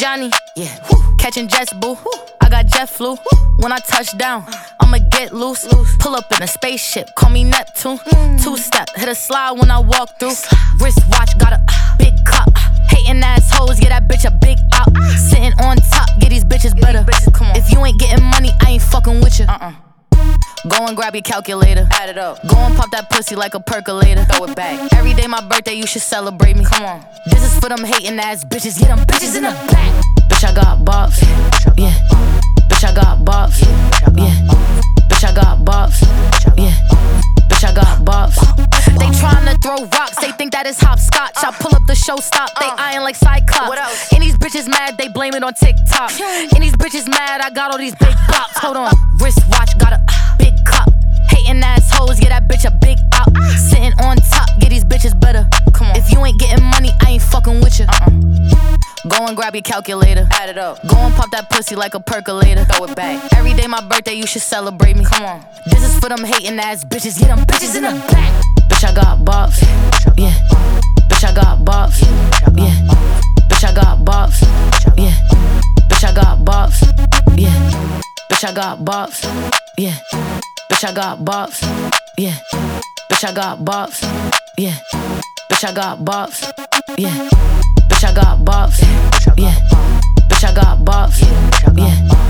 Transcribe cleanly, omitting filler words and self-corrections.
Johnny, yeah. Catching jets, boo. I got jet flu. When I touch down, I'ma get loose. Pull up in a spaceship, call me Neptune. Two-step, hit a slide when I walk through. Wristwatch, got a big cup. Hating assholes, get that bitch a big out. Sitting on top, get these bitches better. If you ain't getting money, I ain't fucking with you. Go and grab your calculator. Add it up. Go and pop that pussy like a percolator. Throw it back. Every day my birthday, you should celebrate me. Come on. This is for them hating ass bitches. Get them bitches in the back. Bitch, I got bops. Yeah. Bitch, I got bops. Yeah. Bitch, I got bops. Yeah. Bitch, I got bops. They tryna throw rocks. They think that is hopscotch. I pull up the show stop. They eyeing like Cyclops. And these bitches mad. They blame it on TikTok. And these bitches mad. I got all these big bops. Hold on. Wristwatch got a big cup. Hating assholes, get that bitch a big out. Sitting on top, get these bitches better. Come on. If you ain't getting money, I ain't fucking with you. Go and grab your calculator. Add it up. Go and pop that pussy like a percolator. Throw it back. Every day my birthday, you should celebrate me. Come on. This is for them hating ass bitches. Get them bitches in the back. Bitch, I got bops. Yeah. Bitch, I got bops. Yeah. Bitch, I got bops. Yeah. Bitch, I got bops. Yeah. Bitch, I got bops. Yeah. Bitch, I got bops. Yeah. Bitch, I got bops. Yeah. Bitch, I got bops. Yeah. Bitch, I got bops. Yeah. Bitch, I got bops. Yeah.